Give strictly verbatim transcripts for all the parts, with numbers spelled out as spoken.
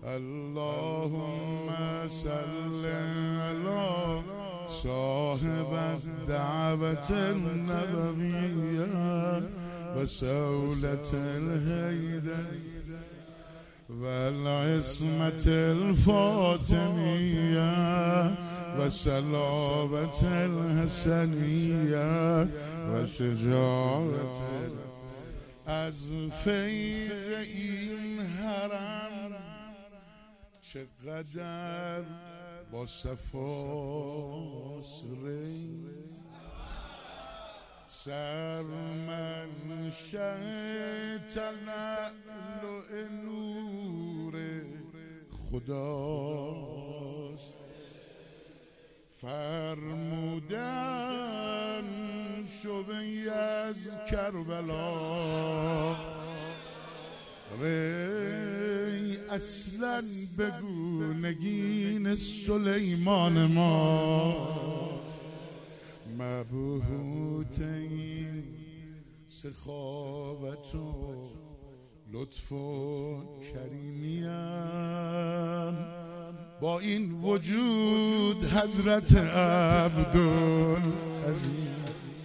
اللهم صل على صاحب الدعوة النبوية وسولة الهيدر والعصمة الفاطمية والسلامة الحسنية وشجاعة از فیض این حرم چقدر با صفاست ری سرمنشه تلالو نور خداست فرمودن شبهی از کربلا ری اصلا بگو نگین سلیمان ما مبهوت این سخاوت و لطف و کریمیم با این وجود حضرت عبدالعزیز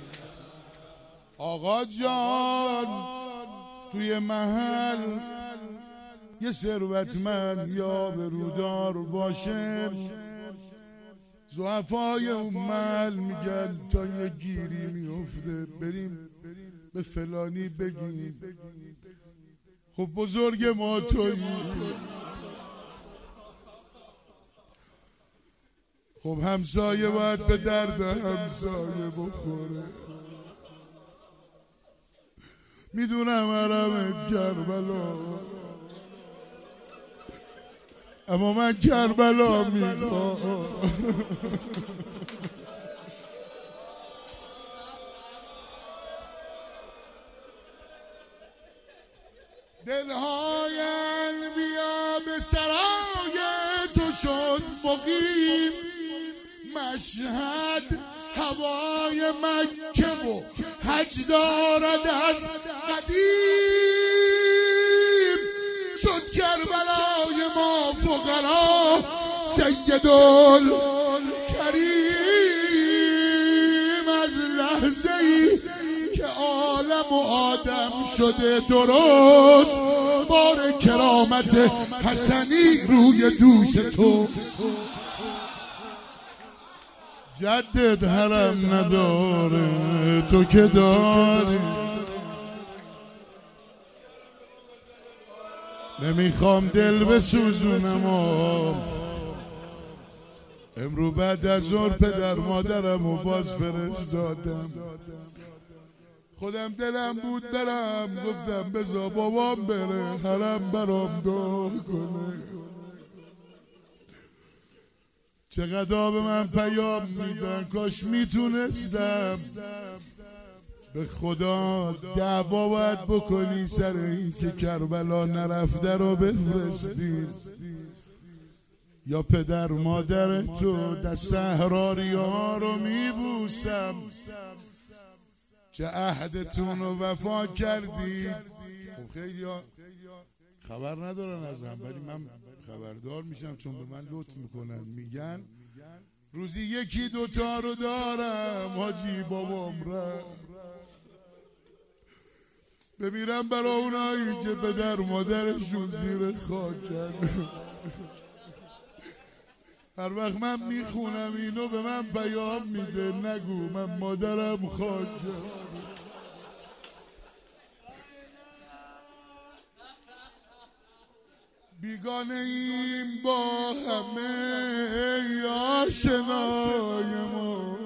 آقا جان توی محل یه ثروتمند یا برودار باشه ضعفای اون محل میگن تا یه گیری میفته بریم به فلانی بگیم خب بزرگ ما تویی خب همسایه باید به درد همسایه بخوره میدونم حرمت کربلا اما من کربلا میخوام دلهای انبیا به سرای تو شد مقیم مشهد هوای مکه و حج دارد از قدیم شد کربلای ما فقرا سیدالکریم از لحظه ای که عالم و آدم شده درست بار کرامت حسنی روی دوش تو جدد حرم نداره تو که داری نمیخوام دل بسوزونم امرو بعد از ظهر پدر مادرم و باز فرستادم خودم دلم بود برم گفتم بذار بابام بره حرم برام دعا کنه چقدر به من پیام میدن کاش میتونستم به خدا دعوا باید بکنی سر این که کربلا نرفته رو بفرستی یا پدر مادر تو دست احراری ها رو میبوسم چه عهدتون رو وفا کردید خب خیلی ها خبر ندارن ازم ولی من خبردار میشم چون به من لطف میکنن میگن روزی یکی دوتا رو دارم حاجی بابام رفت بمیرم برای اونایی که پدر مادرشون زیر خاکن هر وقت من میخونم اینو به من پیام میده نگو من مادرم خاکن بیگانه ایم با همه آشنای ما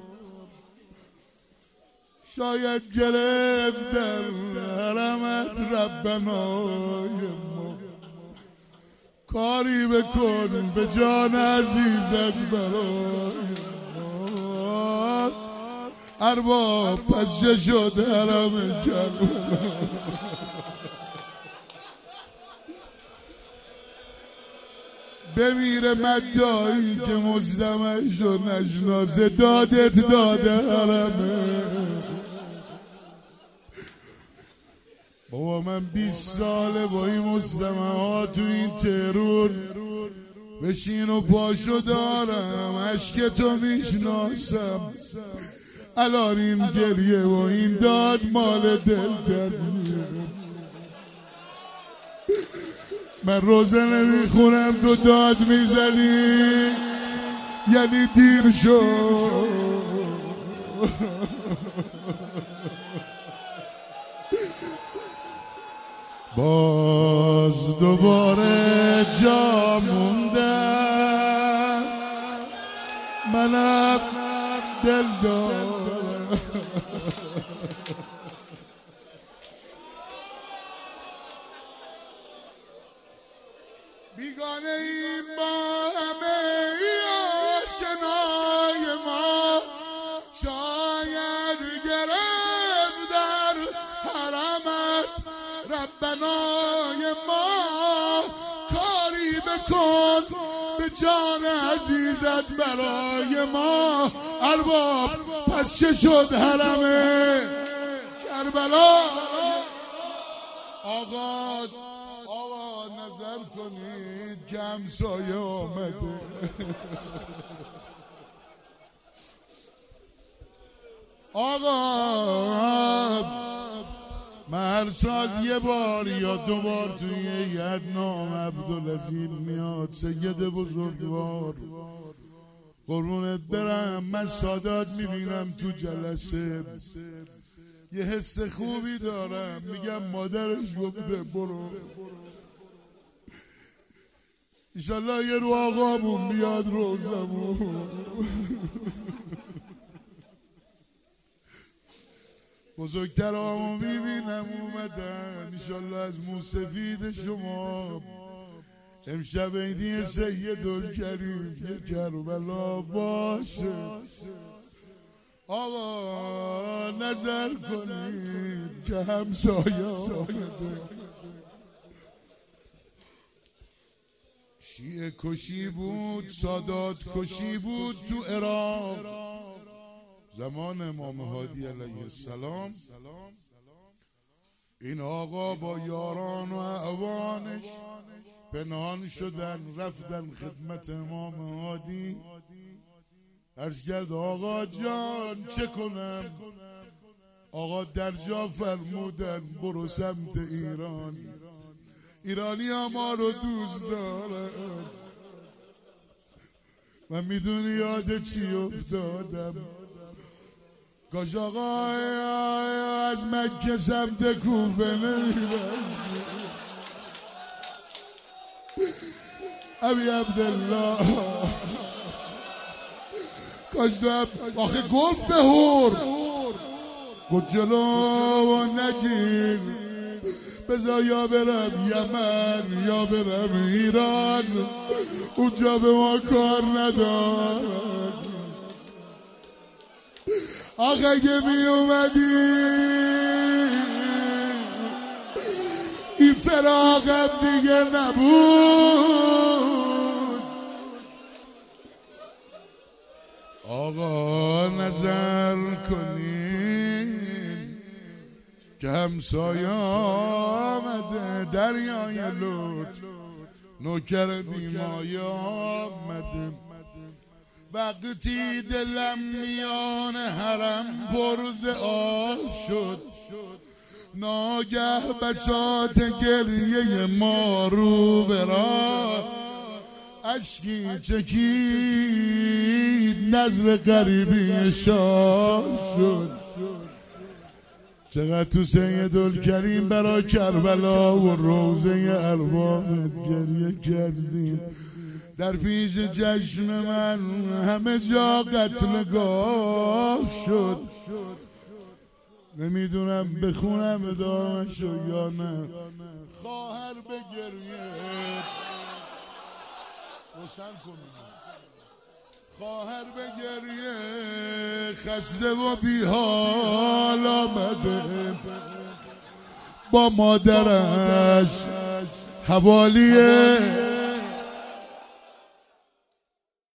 شاید گرفت در حرمت ربنای ما کاری بکن به جان عزیزت برای ما ارباب پس چه شد حرم کربلا بمیره مدعایی که مزدمش رو نشناسه دادت داده حرمه بابا من بیست ساله با این مستمع ها تو این ترور بشین و پاشو دارم، عشق تو میشناسم، الان این گریه و این داد مال دل. من روزه نمیخونم تو داد میزنی، یعنی دیر شد. باز دوباره جا موندم، منم دل دارم. بیگانه این با همه آشنای ما، شاید گرفت در حرمت ربنای ما. کاری بکن به جان عزیزت برای ما ارباب، پس چه شد حرم کربلا؟ آقا آقا نظر کنید که همسایه آمده. آقا من هر سال یه بار یا دو بار توی یه نام عبدالعزیز میاد، سید بزرگوار قربونت برم. من سادات میبینم تو جلسه، یه حس خوبی دارم، میگم مادرش گفته برو. ایشالله یه رو آقامون بیاد روزمون. بزرگترامو میبینم اومدن، ایشالله از موسفید شما امشب عیدی سیدالکریم یه کربلا باشه. آقا نظر کنید که همسایه آمده. شیعه کشی بود، سادات کشی بود تو عراق زمان امام هادی علیه السلام. این آقا با یاران و اعوانش پنهان شدن، رفتن خدمت امام هادی. عرض کرد آقا جان چه کنم؟ آقا در جا فرمودن برو سمت ایران، ایرانی ها ما رو دوست دارن. من میدونی یاد چی افتادم؟ کاش آقا از مکه سمت کوفه نمیرن. ابی عبدالله کاش دو آخه گفت به هور گفت جلو و نگیر، بذار یا برم یمن یا برم ایران، اونجا به ما کار ندارن. آخه اگه می اومدی این فراغم دیگه نبود. آقا نظر کنین که همسایه آمده، دریای لطف نوکر بیمایه آمده. وقتی دلم میان حرم پرز آه شد، ناگه بساط گریه ما رو برا اشکی چکید، نظر غریبی شاه شد. چقدر تو سیدالکریم برا کربلا و روزه ارواحت گریه کردیم. در پیش چشم من همه جا قتلگاه شد. نمیدونم بخونم ادامه‌شو یا نه. خواهر به گریه روشن کنم، خواهر به گریه خسته و بیحال آمده، با مادرش حوالی